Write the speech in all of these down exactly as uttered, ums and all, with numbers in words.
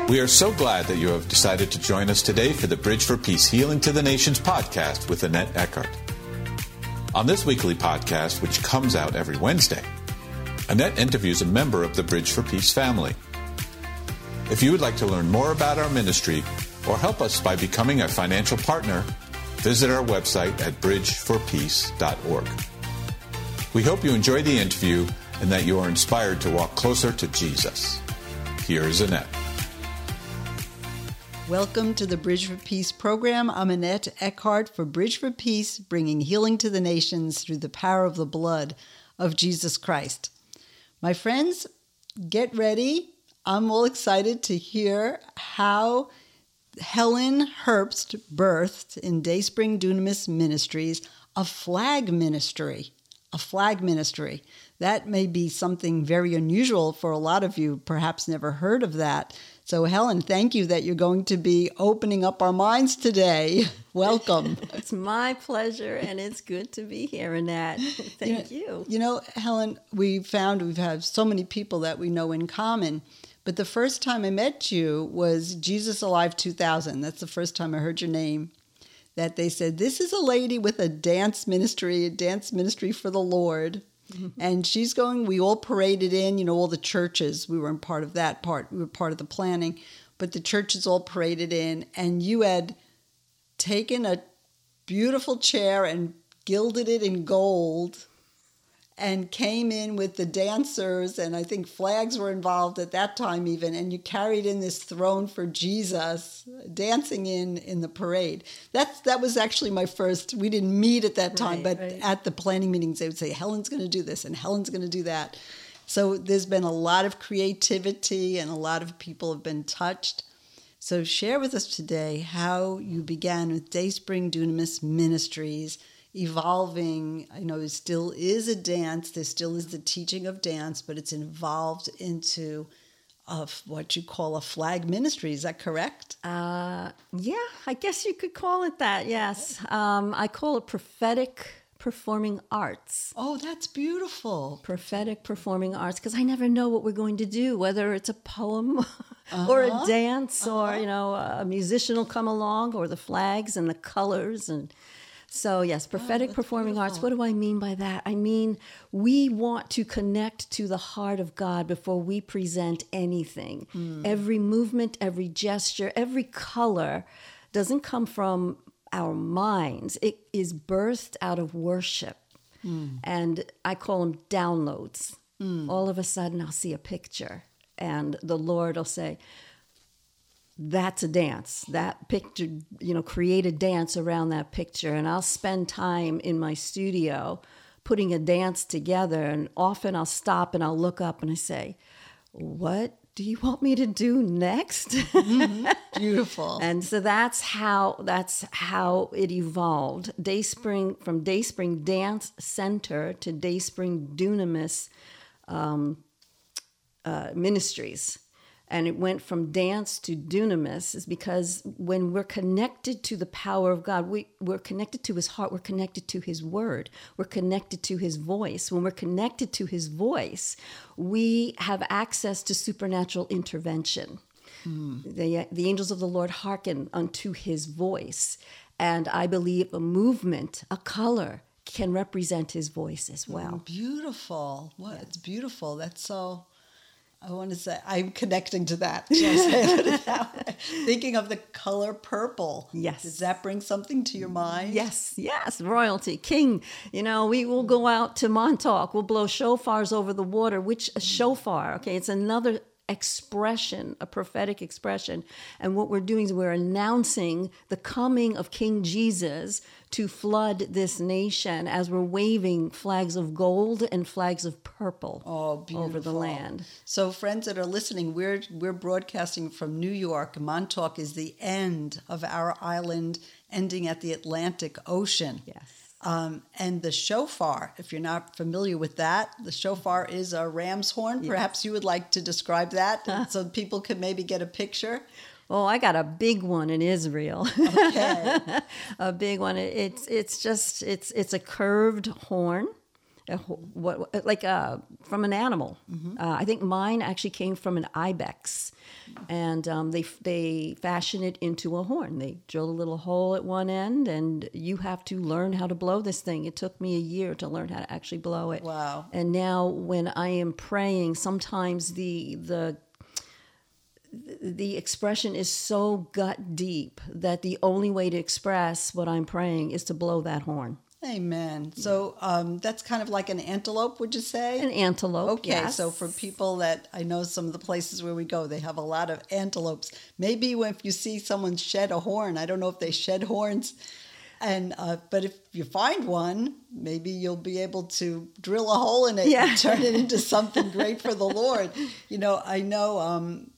We are so glad that you have decided to join us today for the Bridge for Peace Healing to the Nations podcast with Annette Eckhart. On this weekly podcast, which comes out every Wednesday, Annette interviews a member of the Bridge for Peace family. If you would like to learn more about our ministry or help us by becoming a financial partner, visit our website at bridge for peace dot org. We hope you enjoy the interview and that you are inspired to walk closer to Jesus. Here is Annette. Welcome to the Bridge for Peace program. I'm Annette Eckhart for Bridge for Peace, bringing healing to the nations through the power of the blood of Jesus Christ. My friends, get ready. I'm all excited to hear how Helen Herbst birthed in Dayspring Dunamis Ministries a flag ministry. A flag ministry. That may be something very unusual for a lot of you, perhaps never heard of that. So Helen, thank you that you're going to be opening up our minds today. Welcome. It's my pleasure, and it's good to be here, Annette. Thank you. You. You know, Helen, we found we've had so many people that we know in common, but the first time I met you was Jesus Alive two thousand. That's the first time I heard your name. That they said, this is a lady with a dance ministry, a dance ministry for the Lord. Mm-hmm. And she's going, we all paraded in, you know, all the churches. We weren't part of that part. We were part of the planning. But the churches all paraded in. And you had taken a beautiful chair and gilded it in gold and came in with the dancers. And I think flags were involved at that time even. And you carried in this throne for Jesus, dancing in in the parade. That's, that was actually my first, we didn't meet at that time, right, but right. At the planning meetings, they would say, Helen's going to do this and Helen's going to do that. So there's been a lot of creativity and a lot of people have been touched. So share with us today how you began with Dayspring Dunamis Ministries, evolving. I know it still is a dance. There still is the teaching of dance, but it's evolved into of what you call a flag ministry. Is that correct? Uh, yeah, I guess you could call it that, yes. Um, I call it prophetic performing arts. Oh, that's beautiful. Prophetic performing arts, because I never know what we're going to do, whether it's a poem uh-huh. or a dance uh-huh. or, you know, a musician will come along, or the flags and the colors. And so, yes, prophetic oh, performing beautiful. Arts. What do I mean by that? I mean, we want to connect to the heart of God before we present anything. Mm. Every movement, every gesture, every color doesn't come from our minds. It is birthed out of worship. Mm. And I call them downloads. Mm. All of a sudden, I'll see a picture, and the Lord will say, that's a dance. That picture, you know, create a dance around that picture. And I'll spend time in my studio putting a dance together. And often I'll stop and I'll look up and I say, what do you want me to do next? Mm-hmm. Beautiful. And so that's how that's how it evolved. Dayspring, from Dayspring Dance Center to Dayspring Dunamis um, uh, Ministries. And it went from dance to dunamis, is because when we're connected to the power of God, we, we're connected to his heart, we're connected to his word, we're connected to his voice. When we're connected to his voice, we have access to supernatural intervention. Mm. The, the angels of the Lord hearken unto his voice. And I believe a movement, a color, can represent his voice as well. Mm, beautiful. What? Yeah. It's beautiful. That's so... I want to say, I'm connecting to that. that Thinking of the color purple. Yes. Does that bring something to your mind? Yes, yes. Royalty, king. You know, we will go out to Montauk. We'll blow shofars over the water. Which a shofar, okay, it's another expression, a prophetic expression. And what we're doing is we're announcing the coming of King Jesus to flood this nation as we're waving flags of gold and flags of purple oh, over the land. So friends that are listening, we're we're broadcasting from New York. Montauk is the end of our island, ending at the Atlantic Ocean. Yes. Um, and the shofar, if you're not familiar with that, the shofar is a ram's horn. Yes. Perhaps you would like to describe that so people can maybe get a picture. Oh, I got a big one in Israel. Okay. A big one. It's it's just it's it's a curved horn, a, ho- what like uh, from an animal. Mm-hmm. Uh, I think mine actually came from an ibex, and um, they they fashion it into a horn. They drill a little hole at one end, and you have to learn how to blow this thing. It took me a year to learn how to actually blow it. Wow! And now when I am praying, sometimes the the the expression is so gut deep that the only way to express what I'm praying is to blow that horn. Amen. So um, that's kind of like an antelope, would you say? An antelope, Okay, yes. so for people that, I know some of the places where we go, they have a lot of antelopes. Maybe when, if you see someone shed a horn, I don't know if they shed horns, and uh, but if you find one, maybe you'll be able to drill a hole in it Yeah. and turn it into something great for the Lord. You know, I know um,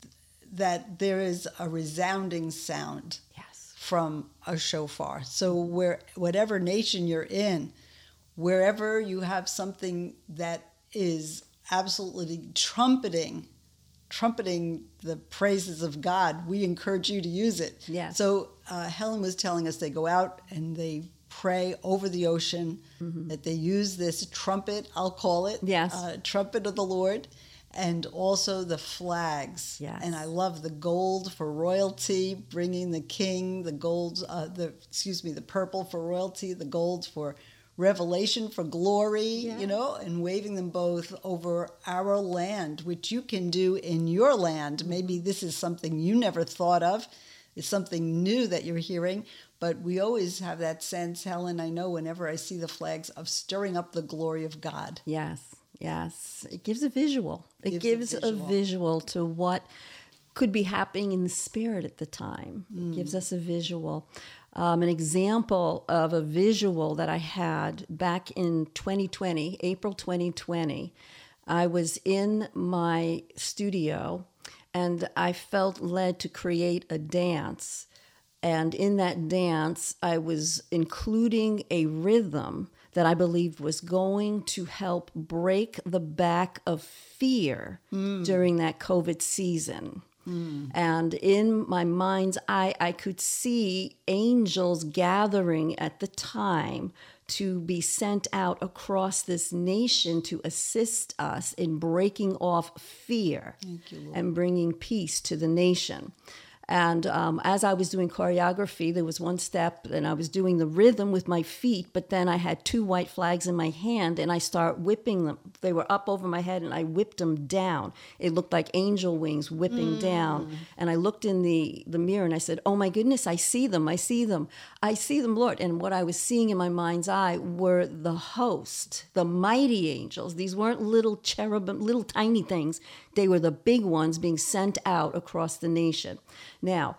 that there is a resounding sound Yes. from a shofar. So where whatever nation you're in, wherever you have something that is absolutely trumpeting, trumpeting the praises of God, we encourage you to use it. Yes. So uh, Helen was telling us they go out and they pray over the ocean, mm-hmm. that they use this trumpet, I'll call it, Yes. uh, trumpet of the Lord, and also the flags. Yes. And I love the gold for royalty, bringing the king, the gold, uh, the excuse me, the purple for royalty, the gold for revelation, for glory, Yeah. you know, and waving them both over our land, which you can do in your land. Maybe this is something you never thought of. It's something new that you're hearing, but we always have that sense, Helen, I know whenever I see the flags, of stirring up the glory of God. Yes. Yes, it gives a visual. It Gives gives, a a, visual. visual. to what could be happening in the spirit at the time. Mm. It gives us a visual. Um, an example of a visual that I had back in twenty twenty, April twenty twenty, I was in my studio and I felt led to create a dance. And in that dance, I was including a rhythm that I believed was going to help break the back of fear mm. during that COVID season. Mm. And in my mind's eye, I could see angels gathering at the time to be sent out across this nation to assist us in breaking off fear and bringing peace to the nation. And um, as I was doing choreography, there was one step, and I was doing the rhythm with my feet, but then I had two white flags in my hand, and I start whipping them. They were up over my head, and I whipped them down. It looked like angel wings whipping mm. down. And I looked in the, the mirror, and I said, oh, my goodness, I see them, I see them. I see them, Lord. And what I was seeing in my mind's eye were the host, the mighty angels. These weren't little cherubim, little tiny things. They were the big ones being sent out across the nation. Now,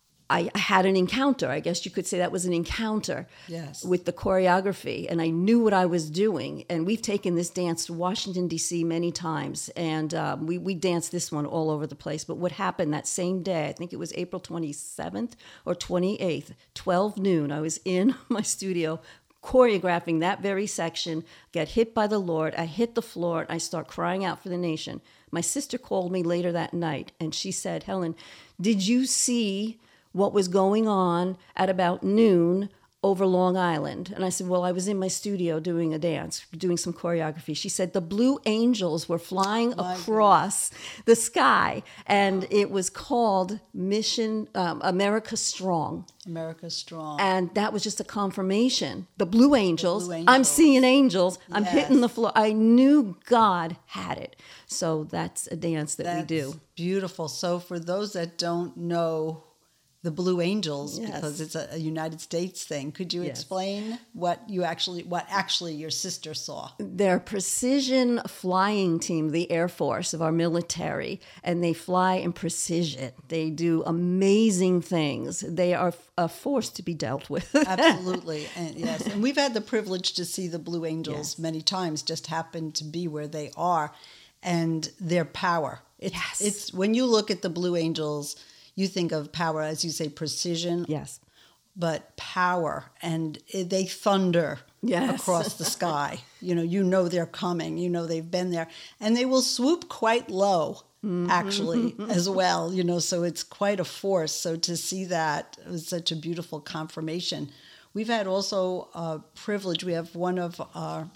I had an encounter. I guess you could say that was an encounter yes. with the choreography, and I knew what I was doing. And we've taken this dance to Washington, D C many times, and um, we, we danced this one all over the place. But what happened that same day, I think it was April twenty-seventh or twenty-eighth, twelve noon, I was in my studio choreographing that very section, get hit by the Lord. I hit the floor, and I start crying out for the nation. My sister called me later that night, and she said, Helen, did you see what was going on at about noon over Long Island? And I said, well, I was in my studio doing a dance, doing some choreography. She said the blue angels were flying my across goodness. the sky, and wow. it was called Mission um, America Strong. America Strong. And that was just a confirmation. The blue angels, the blue angels. I'm seeing angels, I'm yes. hitting the floor. I knew God had it. So that's a dance that that's we do. Beautiful. So for those that don't know the Blue Angels, yes. because it's a, a United States thing, could you yes. explain what you actually, what actually your sister saw? They're a precision flying team, the Air Force of our military, and they fly in precision. They do amazing things. They are a force to be dealt with. Absolutely, and yes, and we've had the privilege to see the Blue Angels yes. many times. Just happen to be where they are, and their power. It's, yes, it's when you look at the Blue Angels, you think of power, as you say, precision. Yes. But power, and they thunder yes. across the sky. You know, you know they're coming. You know they've been there. And they will swoop quite low, mm-hmm. actually, as well. You know, so it's quite a force. So to see that, it was such a beautiful confirmation. We've had also a privilege. We have one of our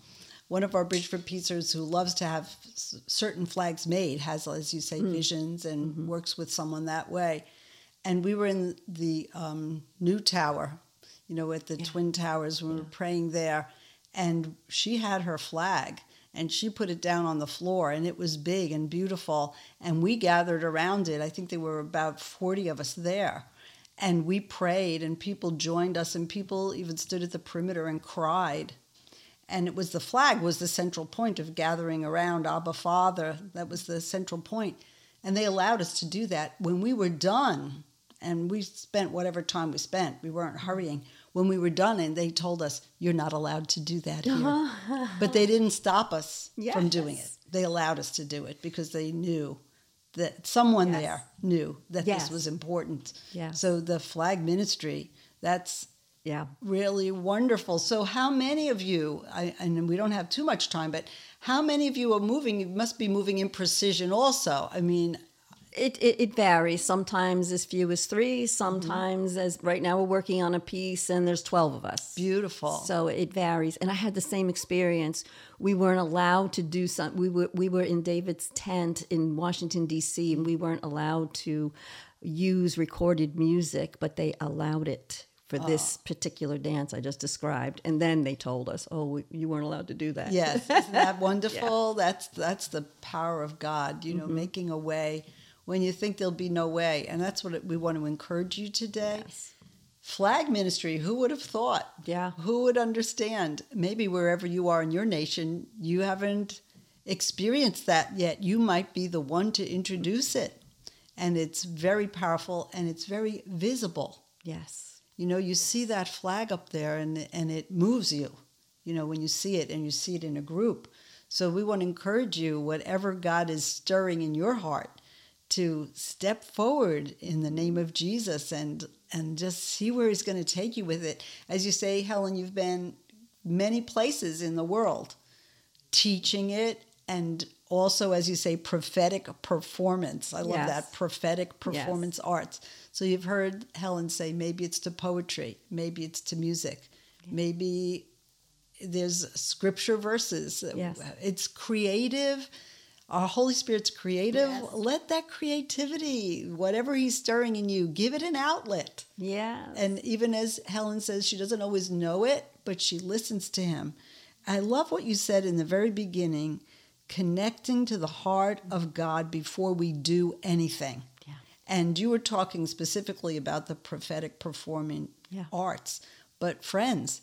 one of our Bridge for Peacers who loves to have s- certain flags made, has, as you say, mm. visions and mm-hmm. works with someone that way. And we were in the um, new tower, you know, at the yeah. Twin Towers. We yeah. were praying there. And she had her flag. And she put it down on the floor, and it was big and beautiful. And we gathered around it. I think there were about forty of us there. And we prayed, and people joined us, and people even stood at the perimeter and cried. And it was the flag was the central point of gathering around Abba Father. That was the central point. And they allowed us to do that. When we were done, and we spent whatever time we spent, we weren't hurrying. When we were done, and they told us, you're not allowed to do that here. But they didn't stop us yes. from doing it. They allowed us to do it because they knew that someone yes. there knew that yes. this was important. Yeah. So the flag ministry, that's yeah. really wonderful. So how many of you, I, and we don't have too much time, but how many of you are moving? You must be moving in precision also. I mean... It, it it varies. Sometimes as few as three. Sometimes mm-hmm. as right now we're working on a piece and there's twelve of us. Beautiful. So it varies. And I had the same experience. We weren't allowed to do some. We were we were in David's tent in Washington D C and we weren't allowed to use recorded music, but they allowed it for oh. this particular dance I just described. And then they told us, "Oh, we, you weren't allowed to do that." Yes, isn't that wonderful? Yeah. That's that's the power of God. You know, mm-hmm. making a way when you think there'll be no way. And that's what we want to encourage you today. Yes. Flag ministry, who would have thought? Yeah. Who would understand? Maybe wherever you are in your nation, you haven't experienced that yet. You might be the one to introduce it. And it's very powerful and it's very visible. Yes. You know, you see that flag up there and, and it moves you, you know, when you see it and you see it in a group. So we want to encourage you, whatever God is stirring in your heart, to step forward in the name of Jesus and and just see where he's going to take you with it. As you say, Helen, you've been many places in the world teaching it, and also, as you say, prophetic performance. I love yes. that, prophetic performance yes. arts. So you've heard Helen say maybe it's to poetry, maybe it's to music, yeah. maybe there's scripture verses. Yes. It's creative. Our Holy Spirit's creative. Yes. Let that creativity, whatever he's stirring in you, give it an outlet. Yeah. And even as Helen says, she doesn't always know it, but she listens to him. I love what you said in the very beginning, connecting to the heart of God before we do anything. Yeah. And you were talking specifically about the prophetic performing yeah. arts. But friends,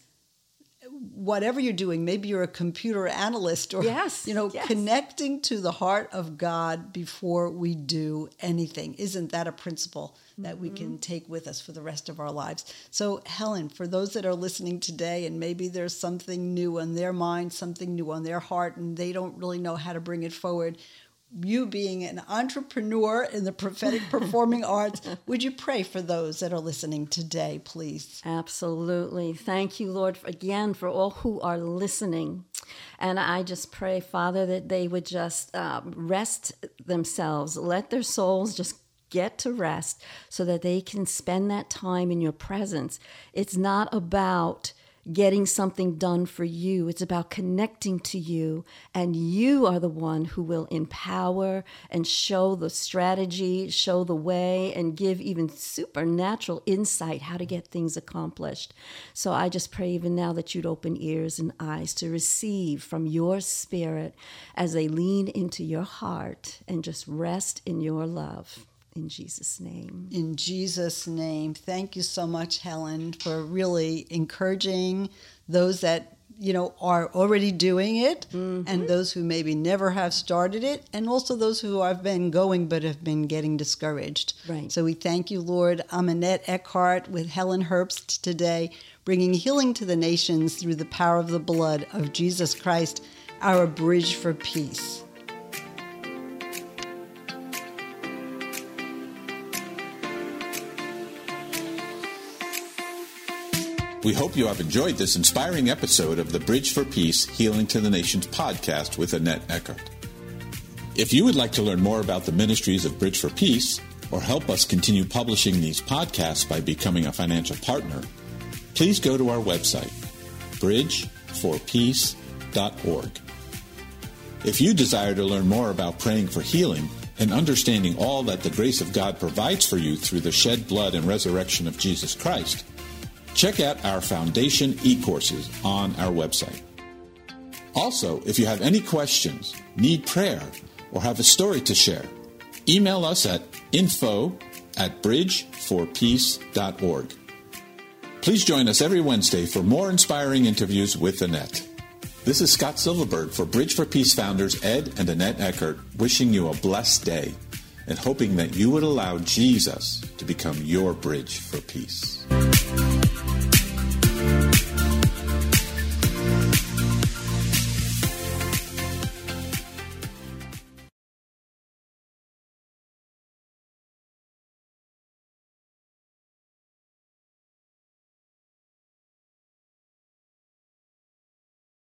whatever you're doing, maybe you're a computer analyst or, yes, you know, yes. connecting to the heart of God before we do anything. Isn't that a principle that mm-hmm. we can take with us for the rest of our lives? So, Helen, for those that are listening today and maybe there's something new on their mind, something new on their heart, and they don't really know how to bring it forward, you being an entrepreneur in the prophetic performing arts, would you pray for those that are listening today, please? Absolutely. Thank you, Lord, again, for all who are listening. And I just pray, Father, that they would just um, rest themselves, let their souls just get to rest so that they can spend that time in your presence. It's not about getting something done for you. It's about connecting to you, and you are the one who will empower and show the strategy, show the way, and give even supernatural insight how to get things accomplished. So I just pray even now that you'd open ears and eyes to receive from your Spirit as they lean into your heart and just rest in your love. In Jesus' name. In Jesus' name. Thank you so much, Helen, for really encouraging those that, you know, are already doing it mm-hmm. and those who maybe never have started it, and also those who have been going but have been getting discouraged. Right. So we thank you, Lord. I'm Annette Eckhart with Helen Herbst today, bringing healing to the nations through the power of the blood of Jesus Christ, our bridge for peace. We hope you have enjoyed this inspiring episode of the Bridge for Peace, Healing to the Nations podcast with Annette Eckhart. If you would like to learn more about the ministries of Bridge for Peace, or help us continue publishing these podcasts by becoming a financial partner, please go to our website, bridge for peace dot org. If you desire to learn more about praying for healing and understanding all that the grace of God provides for you through the shed blood and resurrection of Jesus Christ, check out our Foundation e-courses on our website. Also, if you have any questions, need prayer, or have a story to share, email us at info at bridge for peace dot org. Please join us every Wednesday for more inspiring interviews with Annette. This is Scott Silverberg for Bridge for Peace founders Ed and Annette Eckert, wishing you a blessed day and hoping that you would allow Jesus to become your bridge for peace.